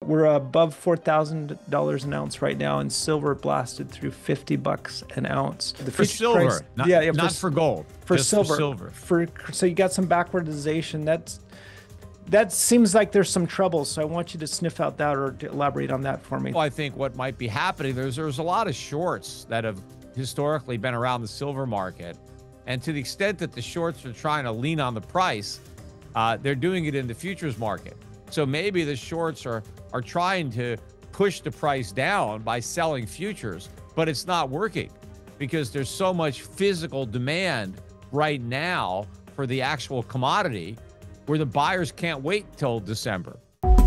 We're above $4,000 an ounce right now, and silver blasted through $50 an ounce. The For futures price, silver, not yeah, not for gold, for just for silver. silver. So you got some backwardization. That seems like there's some trouble. So I want you to sniff out that or to elaborate on that for me. Well, I think what might be happening, there's a lot of shorts that have historically been around the silver market. And to the extent that the shorts are trying to lean on the price, they're doing it in the futures market. So maybe the shorts are trying to push the price down by selling futures, but it's not working because there's so much physical demand right now for the actual commodity where the buyers can't wait till December.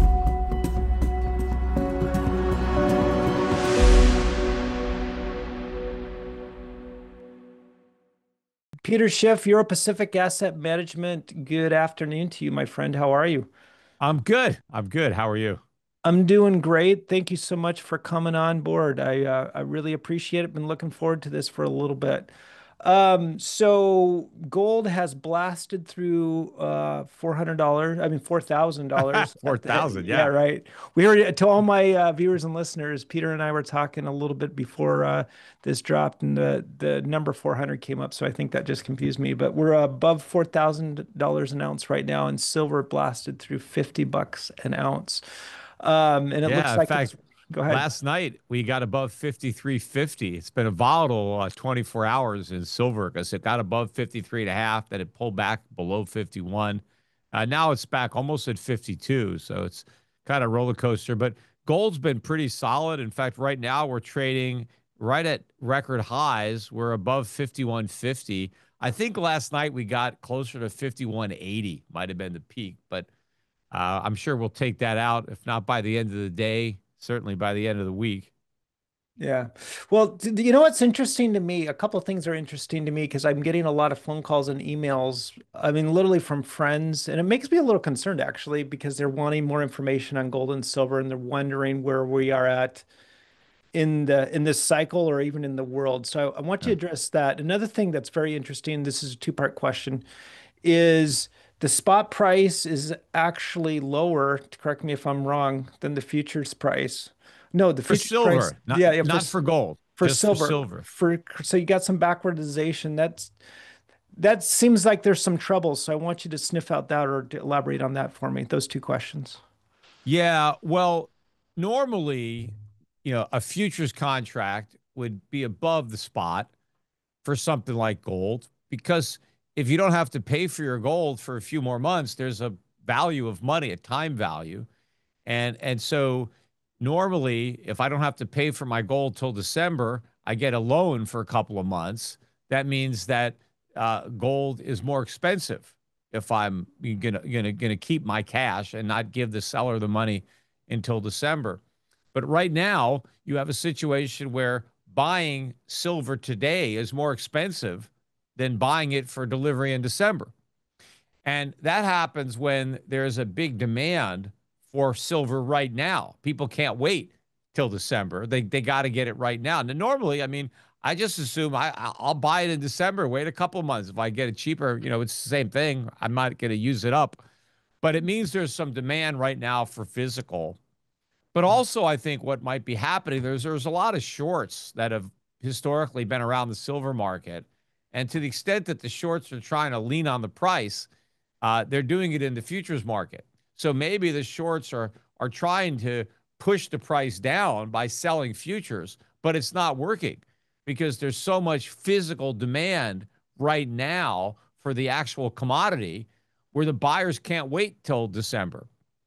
Peter Schiff, Euro Pacific Asset Management. Good afternoon to you, my friend. How are you? I'm good. I'm good. How are you? I'm doing great. Thank you so much for coming on board. I really appreciate it. Been looking forward to this for a little bit. So gold has blasted through $400. I mean $4,000 at the 4,000. yeah, Yeah. right. We already to all my viewers and listeners, Peter and I were talking a little bit before this dropped and the number 400 came up. So I think that just confused me. But we're above $4,000 an ounce right now, and silver blasted through $50 an ounce. And it looks Yeah. In like it's, fact, go ahead. last night we got above 53.50. It's been a volatile 24 hours in silver because it got above 53 and a half, then it pulled back below 51. Now it's back almost at 52. So it's kind of roller coaster, but gold's been pretty solid. In fact, right now we're trading right at record highs. We're above 51.50. I think last night we got closer to 51.80, might have been the peak, but I'm sure we'll take that out, if not by the end of the day, certainly by the end of the week. Yeah. Well, you know what's interesting to me? A couple of things are interesting to me because I'm getting a lot of phone calls and emails. I mean, literally from friends, and it makes me a little concerned actually because they're wanting more information on gold and silver, and they're wondering where we are at in this cycle or even in the world. So I want you Yeah. to address that. Another thing that's very interesting, this is a two-part question, is the spot price is actually lower, correct me if I'm wrong, than the futures price. No, the For futures price, silver, not yeah, yeah, not for gold, for just for silver. silver. So you got some backwardization. That seems like there's some trouble. So I want you to sniff out that or to elaborate on that for me. Those two questions. Yeah, well, normally, a futures contract would be above the spot for something like gold because if you don't have to pay for your gold for a few more months, there's a value of money, a time value. And so normally, if I don't have to pay for my gold till December, I get a loan for a couple of months. That means that gold is more expensive if I'm gonna keep my cash and not give the seller the money until December. But right now, you have a situation where buying silver today is more expensive than buying it for delivery in December. And that happens when there's a big demand for silver right now. People can't wait till December. They got to get it right now. And normally, I mean, I just assume I'll buy it in December, wait a couple of months. If I get it cheaper, it's the same thing. I'm not going to use it up. But it means there's some demand right now for physical. But also, I think what might be happening, there's a lot of shorts that have historically been around the silver market. And to the extent that the shorts are trying to lean on the price, they're doing it in the futures market. So maybe the shorts are trying to push the price down by selling futures, but it's not working because there's so much physical demand right now for the actual commodity where the buyers can't wait till December.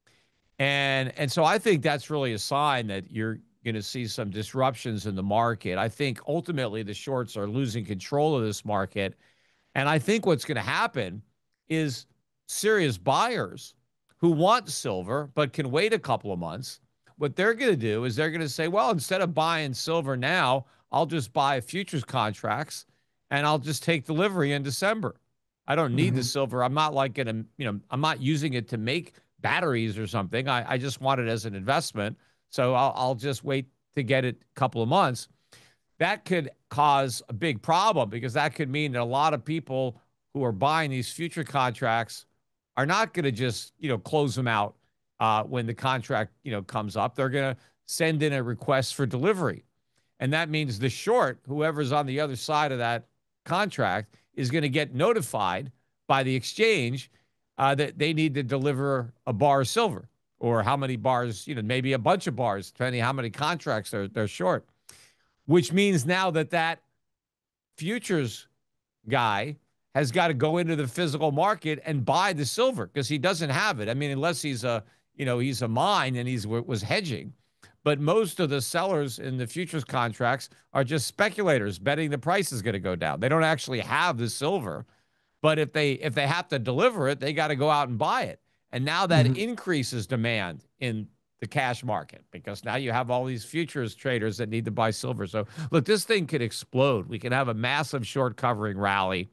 And so I think that's really a sign that you're going to see some disruptions in the market. I think ultimately the shorts are losing control of this market. And I think what's going to happen is serious buyers who want silver but can wait a couple of months, what they're going to do is they're going to say, well, instead of buying silver now, I'll just buy futures contracts and I'll just take delivery in December. I don't need the Mhm. silver. I'm not like going to, I'm not using it to make batteries or something. I just want it as an investment. So I'll just wait to get it a couple of months. That could cause a big problem because that could mean that a lot of people who are buying these future contracts are not going to just, close them out when the contract, comes up. They're going to send in a request for delivery. And that means the short, whoever's on the other side of that contract, is going to get notified by the exchange that they need to deliver a bar of silver or how many bars, maybe a bunch of bars, depending how many contracts they're short, which means now that futures guy has got to go into the physical market and buy the silver because he doesn't have it. I mean, unless he's a mine and was hedging. But most of the sellers in the futures contracts are just speculators betting the price is going to go down. They don't actually have the silver, but if they have to deliver it, they got to go out and buy it. And now that Mhm. increases demand in the cash market because now you have all these futures traders that need to buy silver. So look, this thing could explode. We can have a massive short covering rally.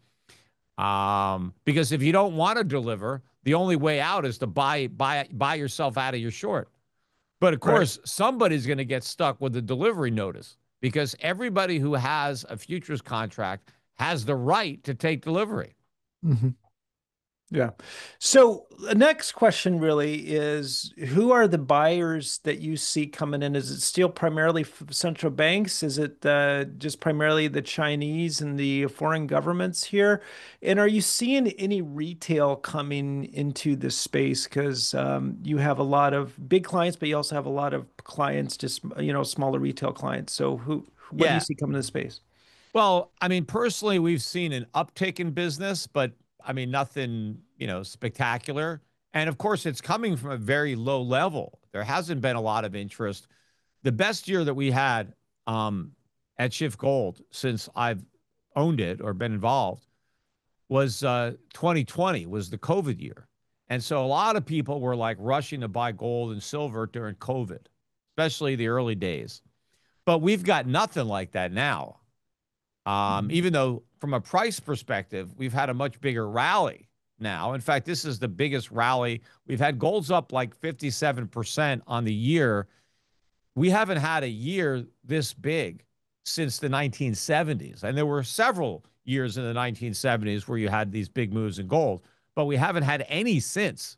Because if you don't want to deliver, the only way out is to buy yourself out of your short. But of Right. course, somebody's going to get stuck with the delivery notice because everybody who has a futures contract has the right to take delivery. Mhm. Yeah. So the next question really is who are the buyers that you see coming in? Is it still primarily central banks? Is it just primarily the Chinese and the foreign governments here? And are you seeing any retail coming into this space? Because you have a lot of big clients, but you also have a lot of clients, just smaller retail clients. So what do you Yeah. see coming to the space? Well, I mean, personally, we've seen an uptick in business, but I mean, nothing, spectacular. And of course, it's coming from a very low level. There hasn't been a lot of interest. The best year that we had um, at Shift Gold since I've owned it or been involved was 2020 was the COVID year. And so a lot of people were like rushing to buy gold and silver during COVID, especially the early days. But we've got nothing like that now. Mhm. Even though from a price perspective, we've had a much bigger rally now. In fact, this is the biggest rally. We've had gold's up like 57% on the year. We haven't had a year this big since the 1970s. And there were several years in the 1970s where you had these big moves in gold, but we haven't had any since.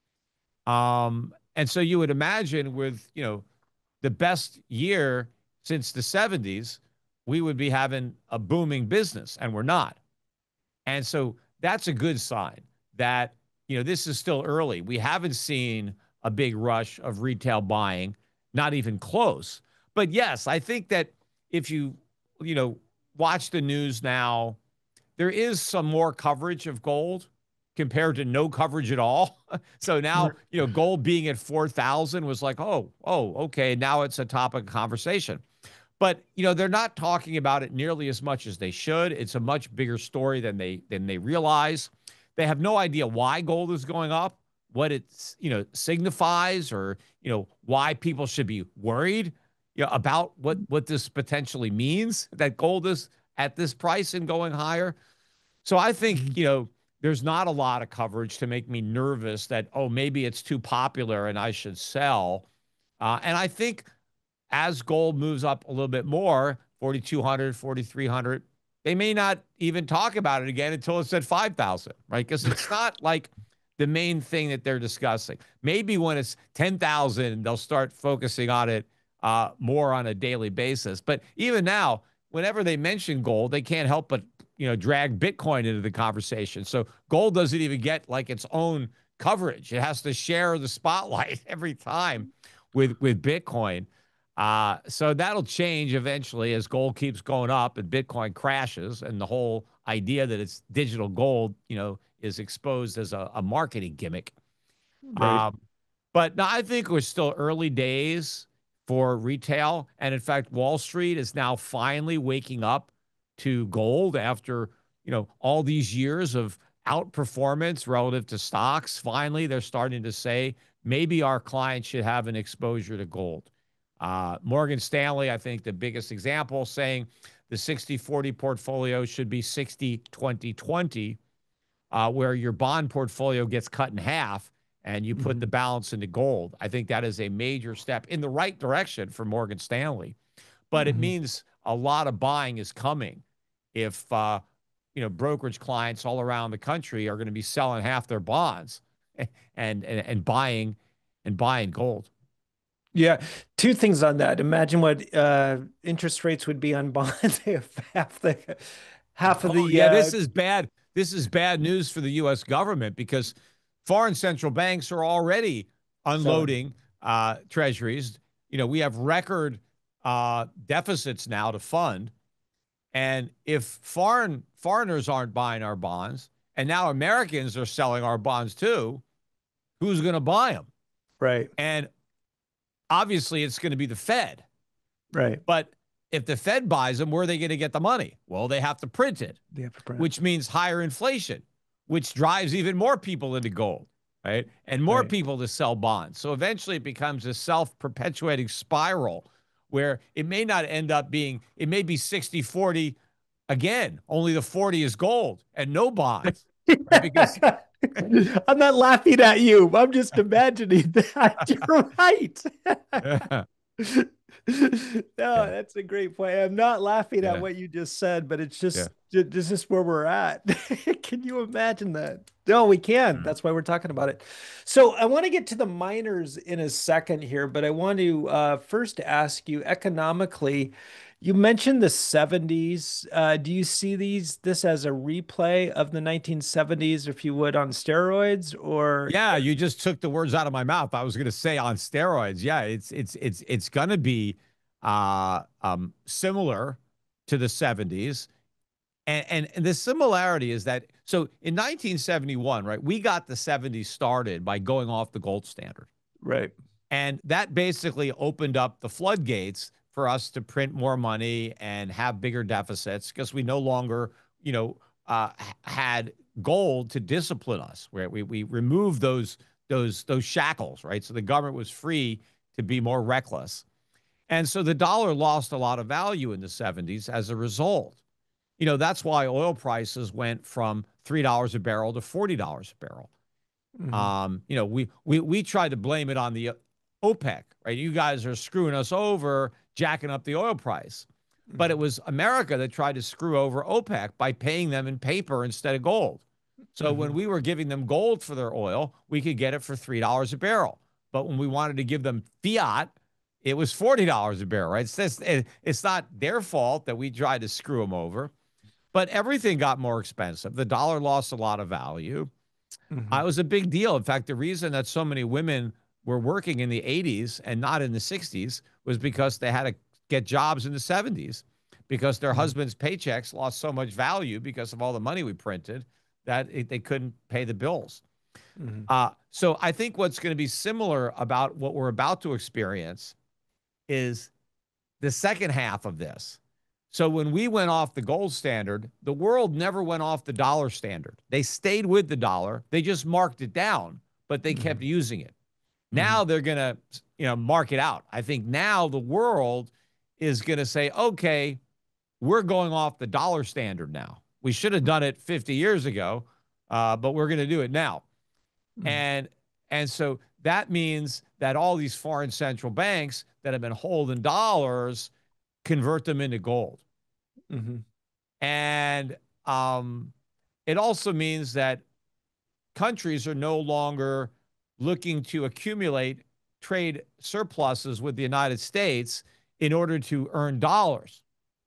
And so you would imagine with, the best year since the 70s, we would be having a booming business, and we're not. And so that's a good sign that, this is still early. We haven't seen a big rush of retail buying, not even close. But yes, I think that if you know, watch the news now, there is some more coverage of gold compared to no coverage at all. So now, gold being at 4,000 was like, oh, okay. Now it's a topic of conversation. But they're not talking about it nearly as much as they should. It's a much bigger story than they realize. They have no idea why gold is going up, what it signifies, or why people should be worried about what this potentially means that gold is at this price and going higher. So I think, Mhm. there's not a lot of coverage to make me nervous that, oh, maybe it's too popular and I should sell. And I think as gold moves up a little bit more, 4,200, 4,300, they may not even talk about it again until it's at 5,000, right? Because it's not like the main thing that they're discussing. Maybe when it's 10,000, they'll start focusing on it more on a daily basis. But even now, whenever they mention gold, they can't help but drag Bitcoin into the conversation. So gold doesn't even get like its own coverage. It has to share the spotlight every time with Bitcoin. So that'll change eventually as gold keeps going up and Bitcoin crashes, and the whole idea that it's digital gold, is exposed as a marketing gimmick. Right. Um, but no, I think we're still early days for retail. And in fact, Wall Street is now finally waking up to gold after, all these years of outperformance relative to stocks. Finally, they're starting to say maybe our clients should have an exposure to gold. Morgan Stanley, I think the biggest example, saying the 60-40 portfolio should be 60-20-20, where your bond portfolio gets cut in half and you put the Mhm. balance into gold. I think that is a major step in the right direction for Morgan Stanley. But it Mhm. means a lot of buying is coming if brokerage clients all around the country are going to be selling half their bonds and buying and buying gold. Yeah. Two things on that. Imagine what interest rates would be on bonds if half of Oh the yeah, this is bad. This is bad news for the U.S. government because foreign central banks are already selling. unloading treasuries. We have record deficits now to fund, and if foreigners aren't buying our bonds, and now Americans are selling our bonds too, who's going to buy them? Right. And obviously, it's going to be the Fed. Right. But if the Fed buys them, where are they going to get the money? Well, they have to print it, They have to print. which means higher inflation, which drives even more people into gold, right? And more Right. people to sell bonds. So eventually it becomes a self perpetuating spiral where it may not end up being, it may be 60-40 again, only the 40 is gold and no bonds, right? Because, I'm not laughing at you. I'm just imagining that. You're right. yeah, No, yeah, that's a great point. I'm not laughing at yeah, what you just said, but it's yeah. this is where we're at. Can you imagine that? No, we can. Mm. That's why we're talking about it. So I want to get to the miners in a second here, but I want to first ask you economically, you mentioned the 70s. Do you see this as a replay of the 1970s, if you would, on steroids, or Yeah, you just took the words out of my mouth. I was going to say on steroids. Yeah, it's going to be similar to the 70s. And the similarity is that so in 1971, right, we got the 70s started by going off the gold standard. right? And that basically opened up the floodgates for us to print more money and have bigger deficits because we no longer, had gold to discipline us. Where we removed those shackles, right? So the government was free to be more reckless. And so the dollar lost a lot of value in the 70s as a result. That's why oil prices went from $3 a barrel to $40 a barrel. Mhm. We tried to blame it on the OPEC, right? You guys are screwing us over, jacking up the oil price. But it Mhm. was America that tried to screw over OPEC by paying them in paper instead of gold. So when Mhm. we were giving them gold for their oil, we could get it for $3 a barrel. But when we wanted to give them fiat, it was $40 a barrel, right? It's not their fault that we tried to screw them over, but everything got more expensive. The dollar lost a lot of value. Mhm. It was a big deal. In fact, the reason that so many women were working in the 80s and not in the 60s was because they had to get jobs in the 70s because their Mhm. husbands' paychecks lost so much value because of all the money we printed that they couldn't pay the bills. Mhm. So I think what's going to be similar about what we're about to experience is the second half of this. So when we went off the gold standard, the world never went off the dollar standard. They stayed with the dollar. They just marked it down, but they kept Mhm. using it. Mhm. Now they're going to, mark it out. I think now the world is going to say, okay, we're going off the dollar standard now. We should have done it 50 years ago, but we're going to do it now. Mhm. And so that means that all these foreign central banks that have been holding dollars convert them into gold. Mhm. And um, it also means that countries are no longer looking to accumulate trade surpluses with the United States in order to earn dollars.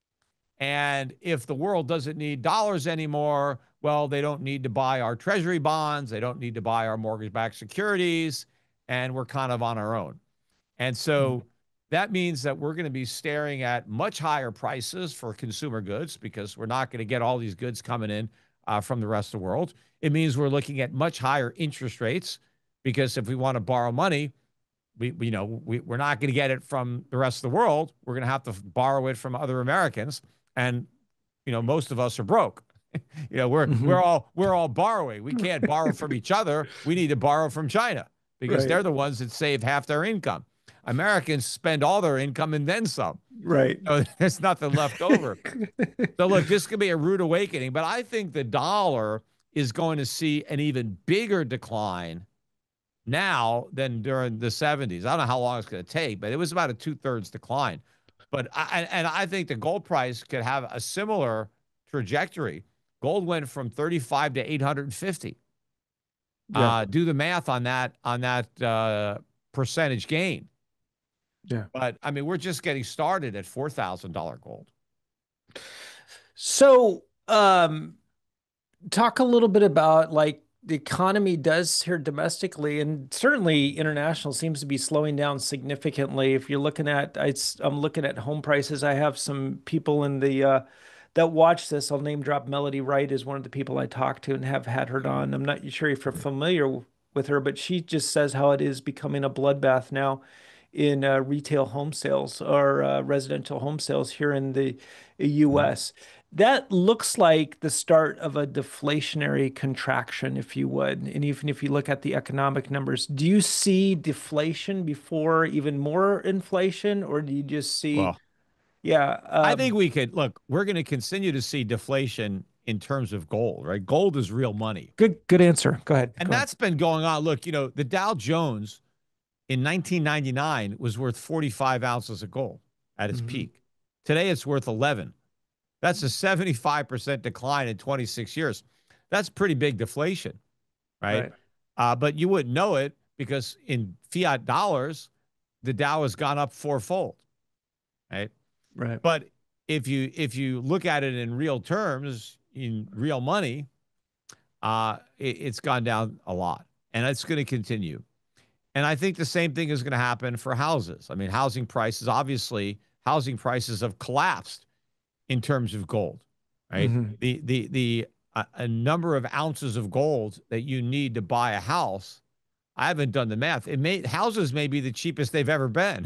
And if the world doesn't need dollars anymore, well, they don't need to buy our treasury bonds. They don't need to buy our mortgage backed securities. And we're kind of on our own. And Mhm. so that means that we're going to be staring at much higher prices for consumer goods because we're not going to get all these goods coming in from the rest of the world. It means we're looking at much higher interest rates because if we want to borrow money, we're not going to get it from the rest of the world. We're going to have to borrow it from other Americans, and most of us are broke. We're Mhm. all borrowing. We can't borrow from each other. We need to borrow from China because Right. they're the ones that save half their income. Americans spend all their income and then some. Right. So there's nothing left over. So look, this could be a rude awakening, but I think the dollar is going to see an even bigger decline now than during the 70s. I don't know how long it's going to take, but it was about a two-thirds decline. But I think the gold price could have a similar trajectory. Gold went from 35 to 850. Yeah. Do the math on that percentage gain. Yeah. But I mean, we're just getting started at $4,000 gold. So, talk a little bit about like the economy does here domestically, and certainly international seems to be slowing down significantly. If you're looking at, I'm looking at home prices. I have some people in the that watch this. I'll name drop Melody Wright is one of the people I talk to and have had her on. I'm not sure if you're familiar with her, but she just says how it is becoming a bloodbath now in retail home sales or residential home sales here in the US. That looks like the start of a deflationary contraction, if you would. And even if you look at the economic numbers, do you see deflation before even more inflation, or do you just see, Well, yeah, I think we could look, we're going to continue to see deflation in terms of gold, right? Gold is real money. good answer. Go ahead. And Go ahead. that's been going on. Look, the Dow Jones in 1999 was worth 45 ounces of gold at its Hmm. peak. Today it's worth 11. That's a 75% decline in 26 years. That's pretty big deflation, right? Right, But you wouldn't know it because in fiat dollars, the Dow has gone up fourfold, right? right. But if you look at it in real terms, in real money, it's gone down a lot, and it's going to continue. And I think the same thing is going to happen for houses. I mean, housing prices have collapsed in terms of gold, right? Hmm. The a number of ounces of gold that you need to buy a house. I haven't done the math. Houses may be the cheapest they've ever been.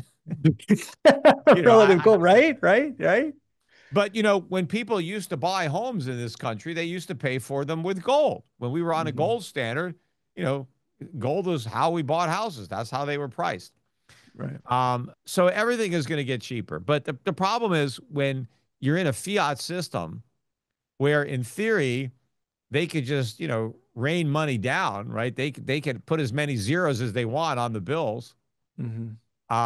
You know, Relative goal, right, right, right. but when people used to buy homes in this country, they used to pay for them with gold. When we were on a Hmm. gold standard, you know, gold was how we bought houses. That's how they were priced. Right. So everything is going to get cheaper. But the problem is when you're in a fiat system where in theory they could just, rain money down, right? They can put as many zeros as they want on the bills. Hmm.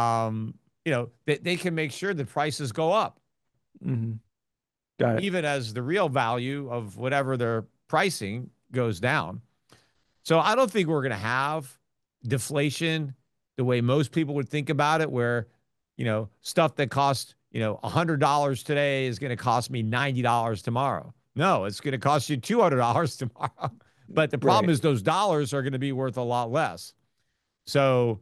They can make sure the prices go up, Hmm. Got it. even as the real value of whatever they're pricing goes down. So I don't think we're going to have deflation the way most people would think about it, where, stuff that costs, $100 today is going to cost me $90 tomorrow. No, it's going to cost you $200 tomorrow. But the problem Right. is those dollars are going to be worth a lot less. So,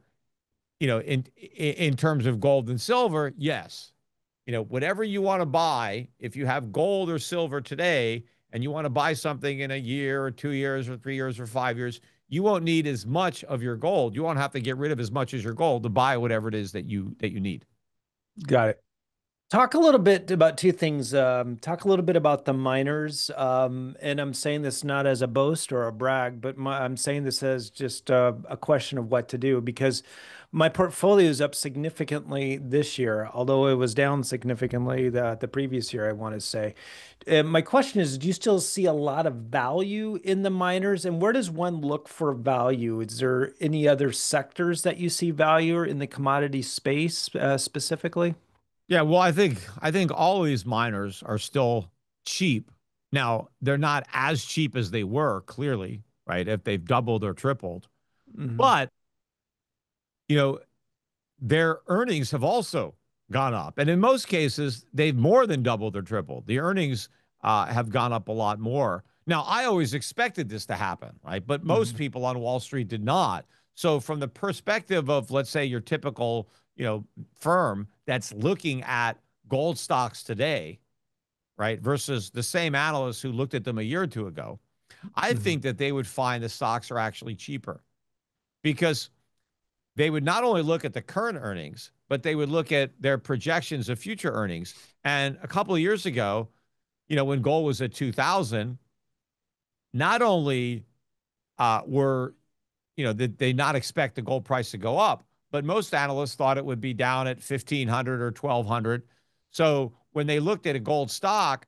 in terms of gold and silver, yes, whatever you want to buy, if you have gold or silver today and you want to buy something in a year or 2 years or 3 years or 5 years, you won't need as much of your gold. You won't have to get rid of as much as your gold to buy whatever it is that you need. Got it. Talk a little bit about two things. Talk a little bit about the miners. And I'm saying this not as a boast or a brag, but I'm saying this as just a question of what to do because my portfolio is up significantly this year, although it was down significantly the previous year, I want to say. My question is, do you still see a lot of value in the miners? And where does one look for value? Is there any other sectors that you see value in the commodity space specifically? Yeah, well, I think all of these miners are still cheap. Now, they're not as cheap as they were, clearly, right? If they've doubled or tripled. Hmm. But, you know, their earnings have also gone up. And in most cases, they've more than doubled or tripled. The earnings have gone up a lot more. Now, I always expected this to happen, right? But most Hmm. people on Wall Street did not. So, from the perspective of, let's say, your typical, firm that's looking at gold stocks today, right, versus the same analysts who looked at them a year or two ago, I Hmm. think that they would find the stocks are actually cheaper because they would not only look at the current earnings, but they would look at their projections of future earnings. And a couple of years ago, when gold was at 2000, not only were, did they not expect the gold price to go up, but most analysts thought it would be down at 1500 or 1200. So when they looked at a gold stock,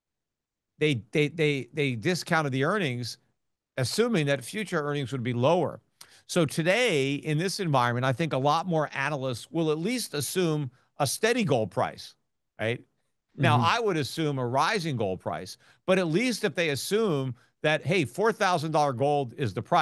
they discounted the earnings, assuming that future earnings would be lower. So today, in this environment, I think a lot more analysts will at least assume a steady gold price, right? Now, Hmm. I would assume a rising gold price, but at least if they assume that, hey, $4,000 gold is the price,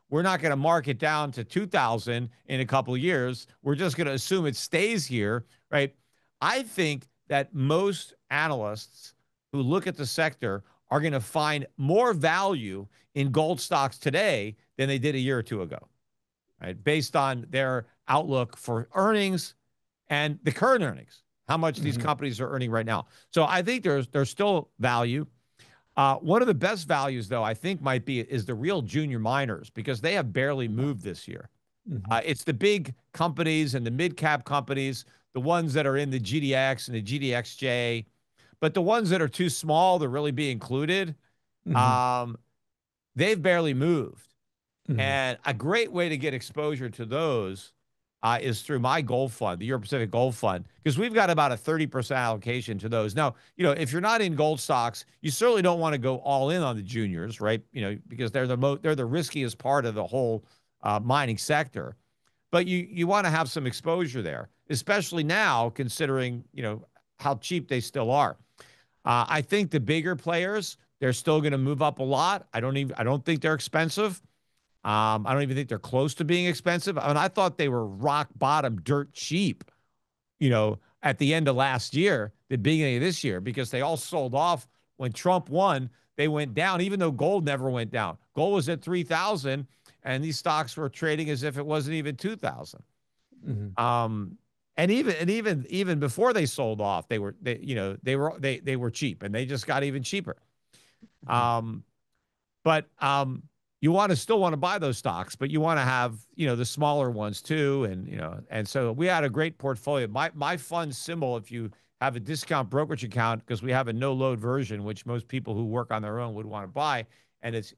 we're not going to mark it down to 2000 in a couple of years. We're just going to assume it stays here, right? I think that most analysts who look at the sector are going to find more value in gold stocks today than they did a year or two ago, right? Based on their outlook for earnings and the current earnings, how much these Hmm. companies are earning right now. So I think there's still value. One of the best values, though, I think might be is the real junior miners because they have barely moved this year. Hmm. It's the big companies and the mid cap companies, the ones that are in the GDX and the GDXJ, but the ones that are too small to really be included, Hmm. um, they've barely moved. Hmm. And a great way to get exposure to those is through my gold fund, the Euro Pacific Gold Fund, because we've got about a 30% allocation to those. Now, if you're not in gold stocks, you certainly don't want to go all in on the juniors, right? Because they're the riskiest part of the whole mining sector. But you want to have some exposure there, especially now, considering how cheap they still are. I think the bigger players, they're still going to move up a lot. I don't think they're expensive. I don't even think they're close to being expensive. I mean, I thought they were rock bottom, dirt cheap, at the end of last year, the beginning of this year, because they all sold off when Trump won. They went down, even though gold never went down. Gold was at 3,000, and these stocks were trading as if it wasn't even 2,000. Hmm. Um, and even before they sold off, they were cheap, and they just got even cheaper. Um, but you still want to buy those stocks, but you want to have the smaller ones too, and so we had a great portfolio. My fund symbol, if you have a discount brokerage account, because we have a no load version, which most people who work on their own would want to buy, and it's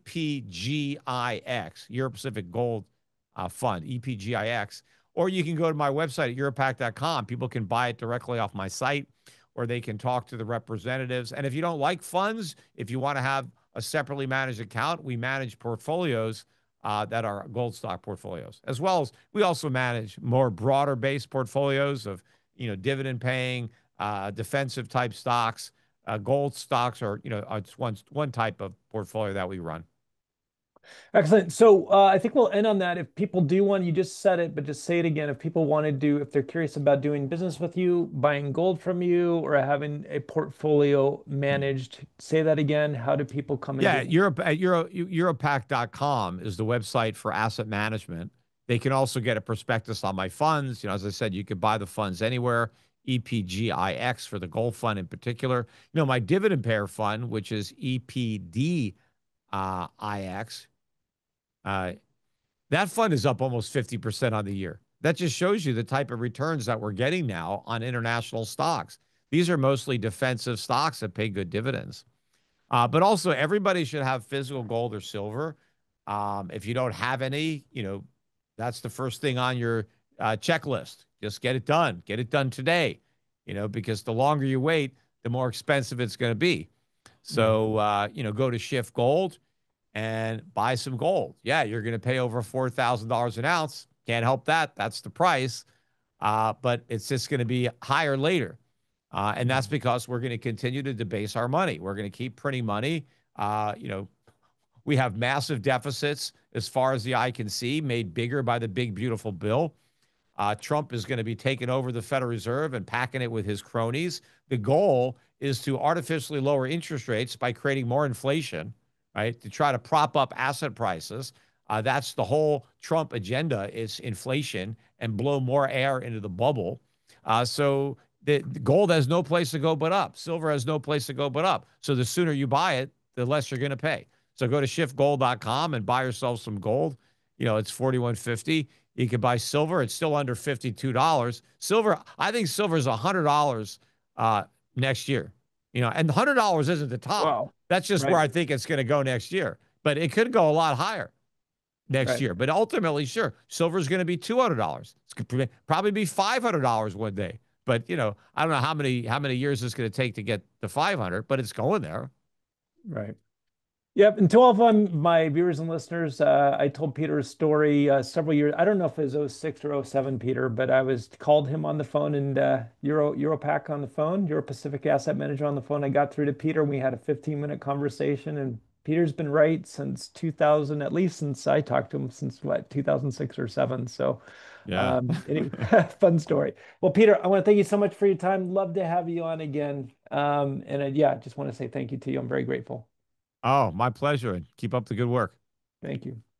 EPGIX, Euro Pacific Gold Fund, EPGIX. Or you can go to my website at europac.com. People can buy it directly off my site, or they can talk to the representatives. And if you don't like funds, if you want to have a separately managed account, we manage portfolios that are gold stock portfolios, as well as we also manage more broader based portfolios of dividend paying, defensive type stocks. Gold stocks are it's one type of portfolio that we run. Excellent. So I think we'll end on that. If people do want, you just said it, but just say it again. If people want to do, if they're curious about doing business with you, buying gold from you, or having a portfolio managed, say that again. How do people come and Yeah, do Europac.com is the website for asset management. They can also get a prospectus on my funds. As I said, you could buy the funds anywhere. EPGIX for the gold fund in particular. My dividend payer fund, which is EPDIX, uh, that fund is up almost 50% on the year. That just shows you the type of returns that we're getting now on international stocks. These are mostly defensive stocks that pay good dividends. But also, everybody should have physical gold or silver. If you don't have any, that's the first thing on your checklist. Just get it done. Get it done today, because the longer you wait, the more expensive it's going to be. Mhm. So, go to Shift Gold and buy some gold. Yeah, you're going to pay over $4,000 an ounce. Can't help that. That's the price. But it's just going to be higher later. And that's Mhm. because we're going to continue to debase our money. We're going to keep printing money. We have massive deficits as far as the eye can see, made bigger by the big, beautiful bill. Trump is going to be taking over the Federal Reserve and packing it with his cronies. The goal is to artificially lower interest rates by creating more inflation, right? To try to prop up asset prices. That's the whole Trump agenda is inflation and blow more air into the bubble. So the gold has no place to go but up. Silver has no place to go but up. So the sooner you buy it, the less you're going to pay. So go to shiftgold.com and buy yourself some gold. It's 41.50. You can buy silver. It's still under $52. Silver, I think silver is $100 next year. And $100 isn't the top. Wow. That's just where Right. I think it's going to go next year. But it could go a lot higher next Right. year. But ultimately, sure, silver is going to be $200. It's going to probably be $500 one day. But I don't know how many years it's going to take to get to 500, but it's going there. Right. Yep. And to all of my viewers and listeners, I told Peter a story several years. I don't know if it was '06 or '07, Peter, but I was called him on the phone and Europac on the phone, Euro Pacific Asset Manager on the phone. I got through to Peter. And we had a 15-minute conversation, and Peter's been right since 2000, at least since I talked to him since what, 2006 or seven. So, Yeah. anyway, fun story. Well, Peter, I want to thank you so much for your time. Love to have you on again. And yeah, just want to say thank you to you. I'm very grateful. Oh, my pleasure. And keep up the good work. Thank you.